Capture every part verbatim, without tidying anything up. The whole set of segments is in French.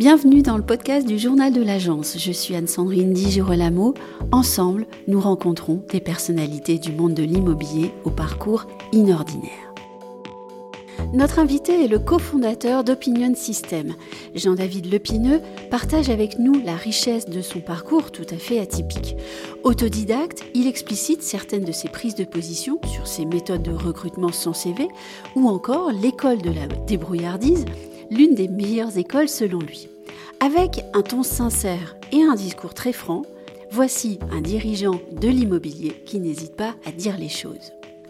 Bienvenue dans le podcast du Journal de l'Agence. Je suis Anne-Sandrine Di Girolamo. Ensemble, nous rencontrons des personnalités du monde de l'immobilier au parcours inordinaire. Notre invité est le cofondateur d'Opinion System. Jean-David Lepineux partage avec nous la richesse de son parcours tout à fait atypique. Autodidacte, il explicite certaines de ses prises de position sur ses méthodes de recrutement sans C V ou encore l'école de la débrouillardise, l'une des meilleures écoles selon lui. Avec un ton sincère et un discours très franc, voici un dirigeant de l'immobilier qui n'hésite pas à dire les choses.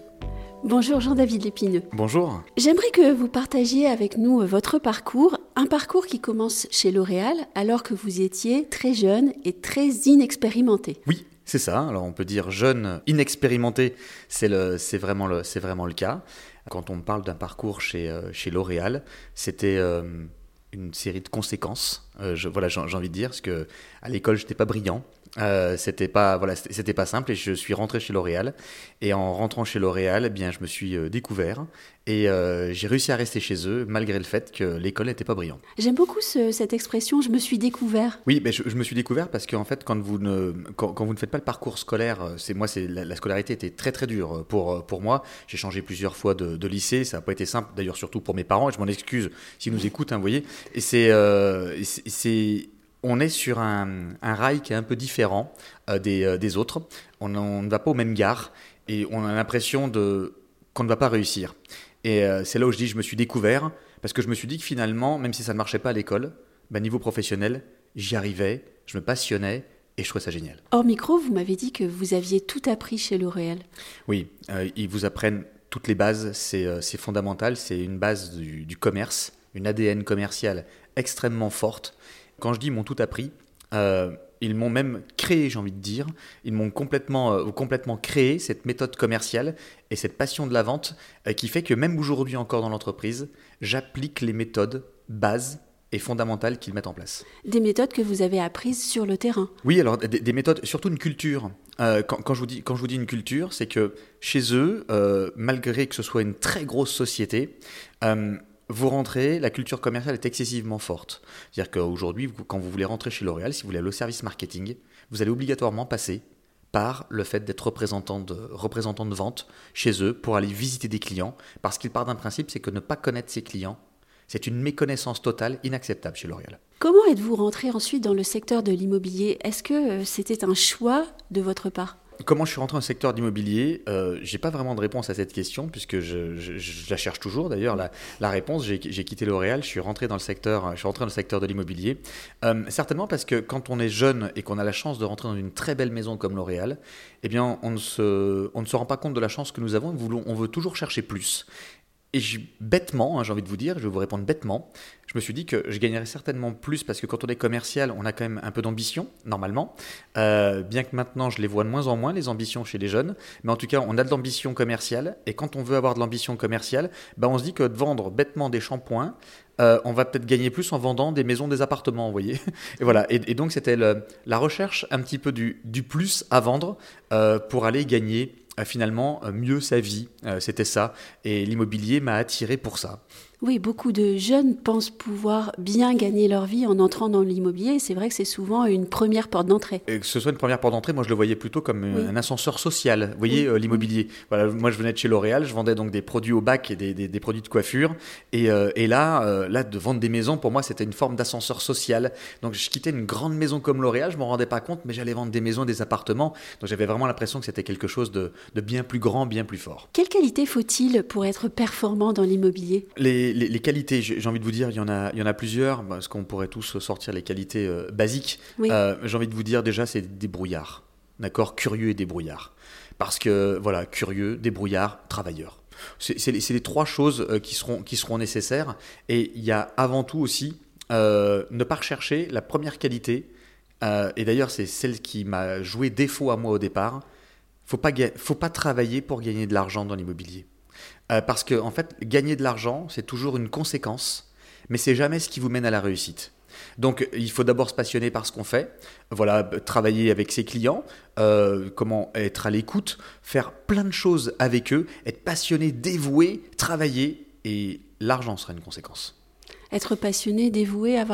Bonjour Jean-David Lepineux. Bonjour. J'aimerais que vous partagiez avec nous votre parcours, un parcours qui commence chez L'Oréal alors que vous étiez très jeune et très inexpérimenté. Oui, c'est ça. Alors on peut dire jeune, inexpérimenté, c'est, le, c'est, vraiment, le, c'est vraiment le cas. Quand on parle d'un parcours chez, euh, chez L'Oréal, c'était euh, une série de conséquences. Euh, je, voilà, j'ai, j'ai envie de dire, parce qu'à l'école, je n'étais pas brillant. Euh, c'était pas voilà c'était, c'était pas simple et je suis rentré chez L'Oréal et en rentrant chez L'Oréal eh bien je me suis euh, découvert et euh, j'ai réussi à rester chez eux malgré le fait que l'école n'était pas brillante. J'aime beaucoup ce, cette expression je me suis découvert. Oui, ben je, je me suis découvert parce qu'en fait quand vous ne quand, quand vous ne faites pas le parcours scolaire, c'est moi c'est la, la scolarité était très très dure pour pour moi. J'ai changé plusieurs fois de, de lycée, ça n'a pas été simple d'ailleurs surtout pour mes parents et je m'en excuse s'ils nous écoutent, hein, vous voyez. Et c'est euh, et c'est, c'est on est sur un, un rail qui est un peu différent euh, des, euh, des autres. On, on ne va pas aux mêmes gares et on a l'impression de, qu'on ne va pas réussir. Et euh, c'est là où je dis je me suis découvert parce que je me suis dit que finalement, même si ça ne marchait pas à l'école, bah, niveau professionnel, j'y arrivais, je me passionnais et je trouvais ça génial. Hors micro, vous m'avez dit que vous aviez tout appris chez L'Oréal. Oui, euh, ils vous apprennent toutes les bases, c'est, euh, c'est fondamental, c'est une base du, du commerce, une A D N commerciale extrêmement forte. Quand je dis ils m'ont tout appris, euh, ils m'ont même créé, j'ai envie de dire, ils m'ont complètement, euh, complètement créé cette méthode commerciale et cette passion de la vente euh, qui fait que même aujourd'hui encore dans l'entreprise, j'applique les méthodes bases et fondamentales qu'ils mettent en place. Des méthodes que vous avez apprises sur le terrain. Oui, alors des, des méthodes, surtout une culture. Euh, quand, quand, je vous dis, quand je vous dis une culture, c'est que chez eux, euh, malgré que ce soit une très grosse société, euh, vous rentrez, la culture commerciale est excessivement forte. C'est-à-dire qu'aujourd'hui, quand vous voulez rentrer chez L'Oréal, si vous voulez aller au service marketing, vous allez obligatoirement passer par le fait d'être représentant de, représentant de vente chez eux pour aller visiter des clients, parce qu'il part d'un principe, c'est que ne pas connaître ses clients, c'est une méconnaissance totale inacceptable chez L'Oréal. Comment êtes-vous rentré ensuite dans le secteur de l'immobilier ? Est-ce que c'était un choix de votre part ? Comment je suis rentré dans le secteur d'immobilier ? euh, J'ai pas vraiment de réponse à cette question puisque je, je, je la cherche toujours. D'ailleurs, la, la réponse, j'ai, j'ai quitté L'Oréal, je suis rentré dans le secteur, je suis rentré dans le secteur de l'immobilier. Euh, certainement parce que quand on est jeune et qu'on a la chance de rentrer dans une très belle maison comme L'Oréal, eh bien, on ne se, on ne se rend pas compte de la chance que nous avons. On veut, on veut toujours chercher plus. Et je, bêtement, hein, j'ai envie de vous dire, je vais vous répondre bêtement, je me suis dit que je gagnerais certainement plus parce que quand on est commercial, on a quand même un peu d'ambition, normalement. Euh, bien que maintenant, je les vois de moins en moins, les ambitions chez les jeunes. Mais en tout cas, on a de l'ambition commerciale. Et quand on veut avoir de l'ambition commerciale, bah, on se dit que de vendre bêtement des shampoings, euh, on va peut-être gagner plus en vendant des maisons, des appartements, vous voyez. Et voilà. Et, et donc, c'était le, la recherche un petit peu du, du plus à vendre euh, pour aller gagner finalement mieux sa vie, euh, c'était ça, et l'immobilier m'a attiré pour ça. Oui, beaucoup de jeunes pensent pouvoir bien gagner leur vie en entrant dans l'immobilier. C'est vrai que c'est souvent une première porte d'entrée. Et que ce soit une première porte d'entrée, moi je le voyais plutôt comme oui. un ascenseur social. Vous voyez, oui. euh, l'immobilier. Voilà, moi je venais de chez L'Oréal, je vendais donc des produits au bac et des, des, des produits de coiffure. Et, euh, et là, euh, là, de vendre des maisons, pour moi, c'était une forme d'ascenseur social. Donc je quittais une grande maison comme L'Oréal, je ne m'en rendais pas compte, mais j'allais vendre des maisons, des appartements. Donc j'avais vraiment l'impression que c'était quelque chose de, de bien plus grand, bien plus fort. Quelle qualité faut-il pour être performant dans l'immobilier ? les, les, les qualités, j'ai envie de vous dire, il y en a, il y en a plusieurs, parce qu'on pourrait tous sortir les qualités euh, basiques. Oui. Euh, j'ai envie de vous dire déjà, c'est débrouillard, d'accord, curieux et débrouillard. Parce que voilà, curieux, débrouillard, travailleur. C'est, c'est, les, c'est les trois choses euh, qui seront, qui seront nécessaires. Et il y a avant tout aussi euh, ne pas rechercher la première qualité. Euh, et d'ailleurs, c'est celle qui m'a joué défaut à moi au départ. Faut pas, ga- faut pas travailler pour gagner de l'argent dans l'immobilier. Euh, parce que en fait, gagner de l'argent, c'est toujours une conséquence, mais c'est jamais ce qui vous mène à la réussite. Donc, il faut d'abord se passionner par ce qu'on fait, voilà, travailler avec ses clients, euh, comment être à l'écoute, faire plein de choses avec eux, être passionné, dévoué, travailler, et l'argent sera une conséquence. Être passionné, dévoué, avoir le sourire ?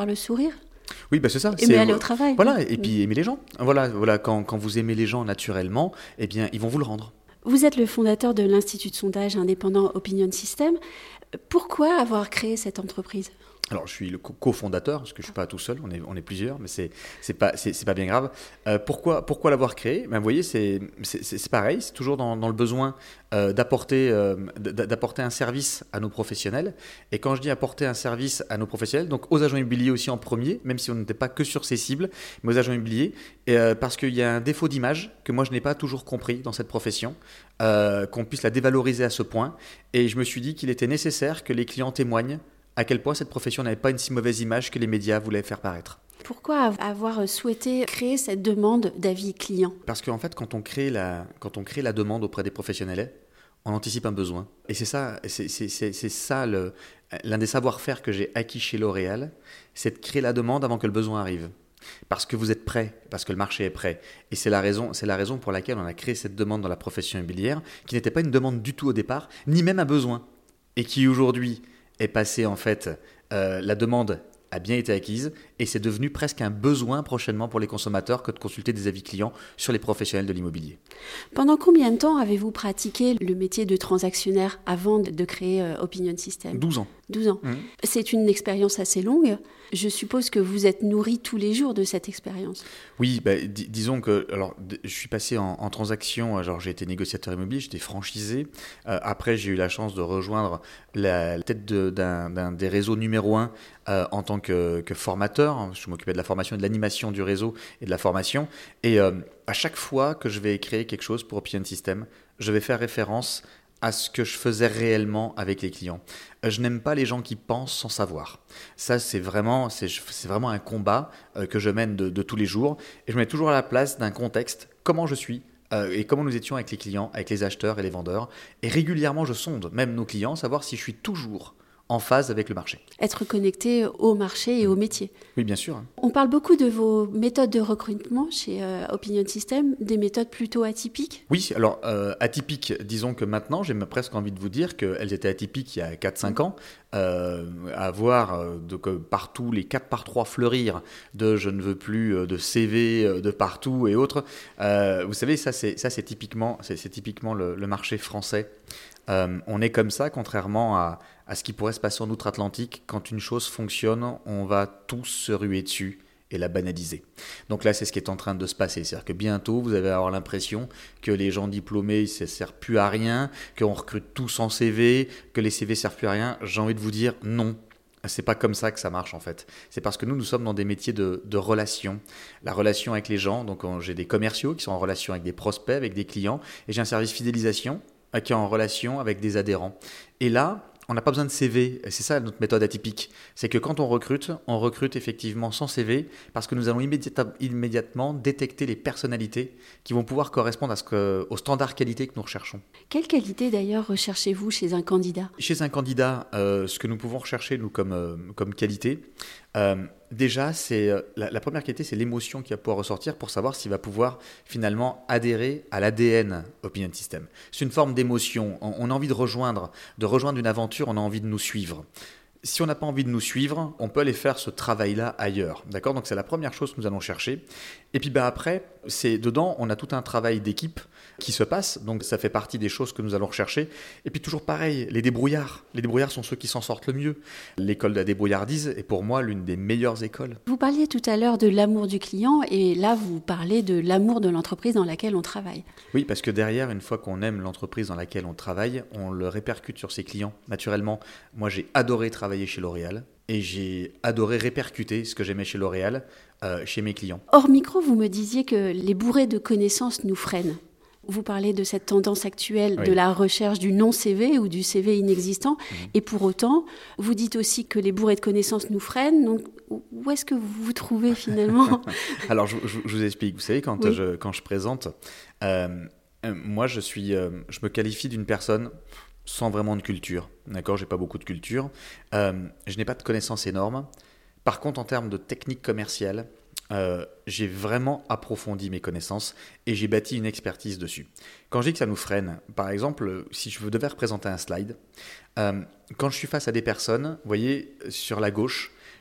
Oui, bah c'est ça. Aimer c'est, aller au travail. Voilà, et puis aimer les gens. Voilà, voilà quand, quand vous aimez les gens naturellement, eh bien, ils vont vous le rendre. Vous êtes le fondateur de l'Institut de sondage indépendant Opinion System. Pourquoi avoir créé cette entreprise ? Alors, je suis le co- cofondateur, parce que je ne suis pas tout seul, on est, on est plusieurs, mais ce n'est c'est pas, c'est, c'est pas bien grave. Euh, pourquoi, pourquoi l'avoir créé ? Ben, vous voyez, c'est, c'est, c'est c'est pareil, c'est toujours dans, dans le besoin euh, d'apporter, euh, d'apporter un service à nos professionnels. Et quand je dis apporter un service à nos professionnels, donc aux agents immobiliers aussi en premier, même si on n'était pas que sur ces cibles, mais aux agents immobiliers, et, euh, parce qu'il y a un défaut d'image que moi je n'ai pas toujours compris dans cette profession, euh, qu'on puisse la dévaloriser à ce point. Et je me suis dit qu'il était nécessaire que les clients témoignent à quel point cette profession n'avait pas une si mauvaise image que les médias voulaient faire paraître. Pourquoi avoir souhaité créer cette demande d'avis client ? Parce qu'en fait, quand on crée la, quand on crée la demande auprès des professionnels, on anticipe un besoin. Et c'est ça, c'est, c'est, c'est, c'est ça le, l'un des savoir-faire que j'ai acquis chez L'Oréal, c'est de créer la demande avant que le besoin arrive. Parce que vous êtes prêt, parce que le marché est prêt. Et c'est la raison, c'est la raison pour laquelle on a créé cette demande dans la profession immobilière, qui n'était pas une demande du tout au départ, ni même un besoin. Et qui aujourd'hui est passée en fait, euh, la demande a bien été acquise et c'est devenu presque un besoin prochainement pour les consommateurs que de consulter des avis clients sur les professionnels de l'immobilier. Pendant combien de temps avez-vous pratiqué le métier de transactionnaire avant de créer euh, Opinion System ? douze ans. douze ans. Mmh. C'est une expérience assez longue. Je suppose que vous êtes nourri tous les jours de cette expérience. Oui, bah, dis- disons que alors, d- je suis passé en, en transaction, genre j'ai été négociateur immobilier, j'étais franchisé. Euh, après, j'ai eu la chance de rejoindre la, la tête de, d'un, d'un des réseaux numéro un euh, en tant que, que formateur. Je m'occupais de la formation et de l'animation du réseau et de la formation. Et euh, à chaque fois que je vais créer quelque chose pour Opinion System, je vais faire référence à ce que je faisais réellement avec les clients. Je n'aime pas les gens qui pensent sans savoir. Ça, c'est vraiment, c'est, c'est vraiment un combat euh, que je mène de, de tous les jours. Et je me mets toujours à la place d'un contexte, comment je suis euh, et comment nous étions avec les clients, avec les acheteurs et les vendeurs. Et régulièrement, je sonde même nos clients, savoir si je suis toujours en phase avec le marché. Être connecté au marché et au métier. Oui, bien sûr. On parle beaucoup de vos méthodes de recrutement chez euh, Opinion System, des méthodes plutôt atypiques. Oui, alors euh, atypiques, disons que maintenant, j'ai presque envie de vous dire qu'elles étaient atypiques il y a quatre cinq ans. Euh, à voir euh, de, que partout les quatre par trois fleurir de je ne veux plus euh, de C V euh, de partout et autres. Euh, vous savez, ça c'est, ça, c'est typiquement, c'est, c'est typiquement le, le marché français. Euh, on est comme ça, contrairement à, à ce qui pourrait se passer en outre-Atlantique. Quand une chose fonctionne, on va tous se ruer dessus et la banaliser. Donc là, c'est ce qui est en train de se passer. C'est-à-dire que bientôt, vous allez avoir l'impression que les gens diplômés, ça ne sert plus à rien, qu'on recrute tous en C V, que les C V ne servent plus à rien. J'ai envie de vous dire non. C'est pas comme ça que ça marche en fait. C'est parce que nous, nous sommes dans des métiers de, de relation. La relation avec les gens, donc on, j'ai des commerciaux qui sont en relation avec des prospects, avec des clients, et j'ai un service fidélisation qui est en relation avec des adhérents. Et là, on n'a pas besoin de C V, c'est ça notre méthode atypique. C'est que quand on recrute, on recrute effectivement sans C V parce que nous allons immédiat- immédiatement détecter les personnalités qui vont pouvoir correspondre à ce que, aux standards qualité que nous recherchons. Quelle qualité d'ailleurs recherchez-vous chez un candidat ? Chez un candidat, euh, ce que nous pouvons rechercher nous comme, euh, comme qualité, euh, déjà, c'est, euh, la, la première qualité, c'est l'émotion qui va pouvoir ressortir pour savoir s'il va pouvoir finalement adhérer à l'A D N Opinion System. C'est une forme d'émotion. On, on a envie de rejoindre, de rejoindre une aventure, on a envie de nous suivre. Si on n'a pas envie de nous suivre, on peut aller faire ce travail-là ailleurs. D'accord ? Donc c'est la première chose que nous allons chercher. Et puis bah, après, c'est, dedans, on a tout un travail d'équipe qui se passe. Donc ça fait partie des choses que nous allons rechercher. Et puis toujours pareil, les débrouillards. Les débrouillards sont ceux qui s'en sortent le mieux. L'école de la débrouillardise est pour moi l'une des meilleures écoles. Vous parliez tout à l'heure de l'amour du client et là vous parlez de l'amour de l'entreprise dans laquelle on travaille. Oui, parce que derrière, une fois qu'on aime l'entreprise dans laquelle on travaille, on le répercute sur ses clients. Naturellement, moi j'ai adoré travailler chez L'Oréal et j'ai adoré répercuter ce que j'aimais chez L'Oréal euh, chez mes clients. Hors micro, vous me disiez que les bourrées de connaissances nous freinent. Vous parlez de cette tendance actuelle oui. de la recherche du non-C V ou du C V inexistant. Mmh. Et pour autant, vous dites aussi que les bourrées de connaissances nous freinent. Donc, où est-ce que vous vous trouvez finalement ? Alors, je, je, je vous explique. Vous savez, quand, oui. je, quand je présente, euh, euh, moi, je, suis, euh, je me qualifie d'une personne sans vraiment de culture. D'accord ? Je n'ai pas beaucoup de culture. Euh, je n'ai pas de connaissances énormes. Par contre, en termes de technique commerciale, Euh, j'ai vraiment approfondi mes connaissances et j'ai bâti une expertise dessus. Quand je dis que ça nous freine, par exemple, si je devais représenter un slide, euh, quand je suis face à des personnes, vous voyez, sur la gauche,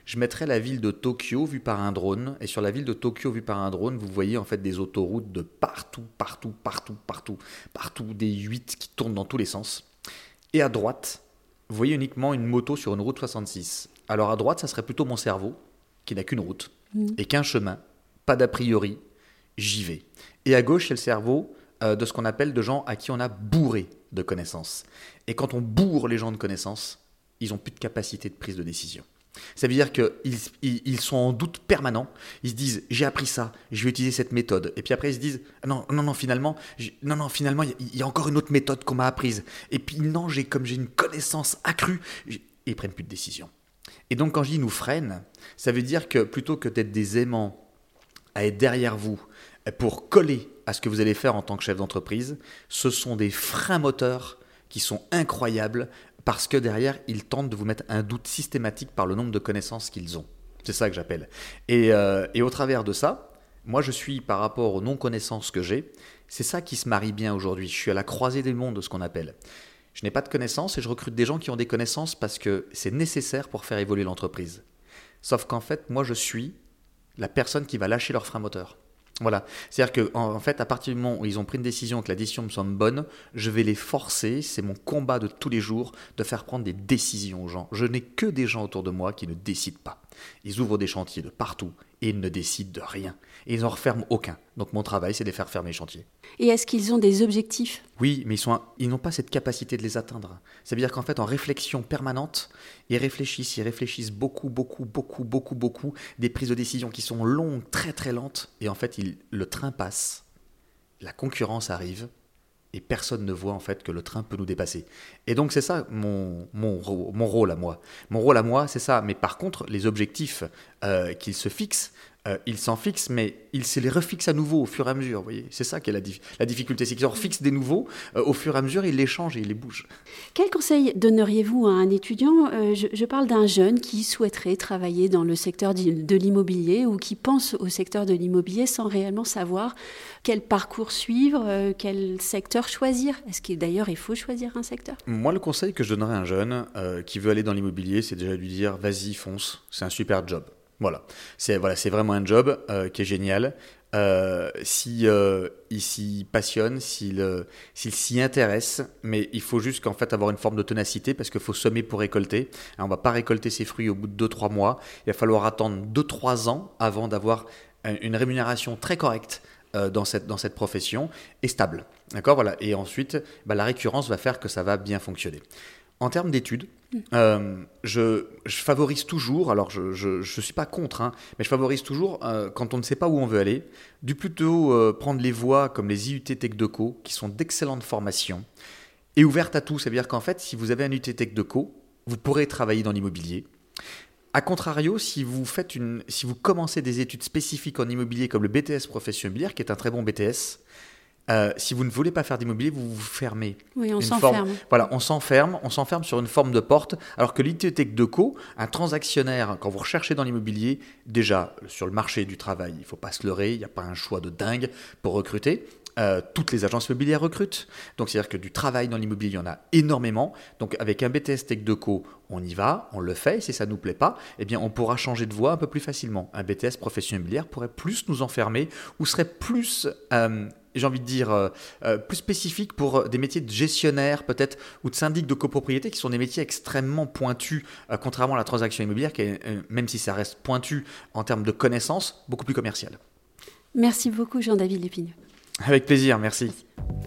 je mettrais la ville de Tokyo vue par un drone. Et sur la ville de Tokyo vue par un drone, vous voyez en fait des autoroutes de partout, partout, partout, partout, partout, des huit qui tournent dans tous les sens. Et à droite, vous voyez uniquement une moto sur une route soixante-six. Alors à droite, ça serait plutôt mon cerveau, qui n'a qu'une route mmh. et qu'un chemin, pas d'a priori, j'y vais. Et à gauche, c'est le cerveau euh, de ce qu'on appelle de gens à qui on a bourré de connaissances. Et quand on bourre les gens de connaissances, ils n'ont plus de capacité de prise de décision. Ça veut dire qu'ils ils, ils sont en doute permanent. Ils se disent « j'ai appris ça, je vais utiliser cette méthode ». Et puis après, ils se disent « non, non, non, finalement, non, non, finalement, il y, y a encore une autre méthode qu'on m'a apprise. Et puis non, j'ai, comme j'ai une connaissance accrue, et ils ne prennent plus de décision ». Et donc, quand je dis « nous freine », ça veut dire que plutôt que d'être des aimants à être derrière vous pour coller à ce que vous allez faire en tant que chef d'entreprise, ce sont des freins moteurs qui sont incroyables parce que derrière, ils tentent de vous mettre un doute systématique par le nombre de connaissances qu'ils ont. C'est ça que j'appelle. Et, euh, et au travers de ça, moi je suis par rapport aux non-connaissances que j'ai, c'est ça qui se marie bien aujourd'hui. Je suis à la croisée des mondes, de ce qu'on appelle. Je n'ai pas de connaissances et je recrute des gens qui ont des connaissances parce que c'est nécessaire pour faire évoluer l'entreprise. Sauf qu'en fait, moi je suis la personne qui va lâcher leur frein moteur. Voilà, c'est-à-dire qu'en en fait, à partir du moment où ils ont pris une décision, que la décision me semble bonne, je vais les forcer, c'est mon combat de tous les jours, de faire prendre des décisions aux gens. Je n'ai que des gens autour de moi qui ne décident pas. Ils ouvrent des chantiers de partout et ils ne décident de rien. Et ils n'en referment aucun. Donc mon travail, c'est de les faire fermer les chantiers. Et est-ce qu'ils ont des objectifs ? Oui, mais ils, sont, ils n'ont pas cette capacité de les atteindre. Ça veut dire qu'en fait, en réflexion permanente, ils réfléchissent, ils réfléchissent beaucoup, beaucoup, beaucoup, beaucoup, beaucoup, des prises de décision qui sont longues, très, très lentes. Et en fait, ils, le train passe, la concurrence arrive, et personne ne voit en fait que le train peut nous dépasser. Et donc c'est ça mon, mon, mon rôle à moi. Mon rôle à moi, c'est ça. Mais par contre, les objectifs euh, qu'ils se fixent, euh, ils s'en fixent, mais ils se les refixent à nouveau au fur et à mesure. Vous voyez, c'est ça qui est la, dif- la difficulté, c'est qu'ils en refixent des nouveaux, euh, au fur et à mesure, ils les changent et ils les bougent. Quel conseil donneriez-vous à un étudiant ? euh, je, je parle d'un jeune qui souhaiterait travailler dans le secteur de l'immobilier ou qui pense au secteur de l'immobilier sans réellement savoir quel parcours suivre, euh, quel secteur choisir. Est-ce que d'ailleurs il faut choisir un secteur ? Moi, le conseil que je donnerais à un jeune euh, qui veut aller dans l'immobilier, c'est déjà de lui dire « vas-y, fonce, c'est un super job ». Voilà, c'est, voilà, c'est vraiment un job euh, qui est génial. Euh, si, euh, il s'y passionne, s'il, euh, s'il s'y intéresse, mais il faut juste qu'en fait avoir une forme de ténacité parce qu'il faut semer pour récolter. Alors, on ne va pas récolter ses fruits au bout de deux trois mois. Il va falloir attendre deux trois ans avant d'avoir une rémunération très correcte euh, dans, cette, dans cette profession et stable. D'accord, voilà. Et ensuite, bah, la récurrence va faire que ça va bien fonctionner. En termes d'études, euh, je, je favorise toujours, alors je ne suis pas contre, hein, mais je favorise toujours, euh, quand on ne sait pas où on veut aller, du plutôt euh, prendre les voies comme les I U T TechDeco, qui sont d'excellentes formations, et ouvertes à tout. Ça veut dire qu'en fait, si vous avez un I U T TechDeco, vous pourrez travailler dans l'immobilier. A contrario, si vous, faites une, si vous commencez des études spécifiques en immobilier, comme le B T S profession immobilière, qui est un très bon B T S, Euh, si vous ne voulez pas faire d'immobilier, vous vous fermez. Oui, on une s'enferme. Forme, voilà, on s'enferme, on s'enferme sur une forme de porte, alors que l'I T TechDeco, un transactionnaire, quand vous recherchez dans l'immobilier, déjà, sur le marché du travail, il ne faut pas se leurrer, il n'y a pas un choix de dingue pour recruter. Euh, toutes les agences immobilières recrutent. Donc, c'est-à-dire que du travail dans l'immobilier, il y en a énormément. Donc, avec un B T S TechDeco, on y va, on le fait. Et si ça ne nous plaît pas, eh bien, on pourra changer de voie un peu plus facilement. Un B T S profession immobilière pourrait plus nous enfermer ou serait plus... Euh, j'ai envie de dire, euh, euh, plus spécifique pour des métiers de gestionnaire peut-être ou de syndic de copropriété qui sont des métiers extrêmement pointus, euh, contrairement à la transaction immobilière qui est, euh, même si ça reste pointu en termes de connaissances, beaucoup plus commercial. Merci beaucoup Jean-David Lépineux. Avec plaisir, merci. Merci.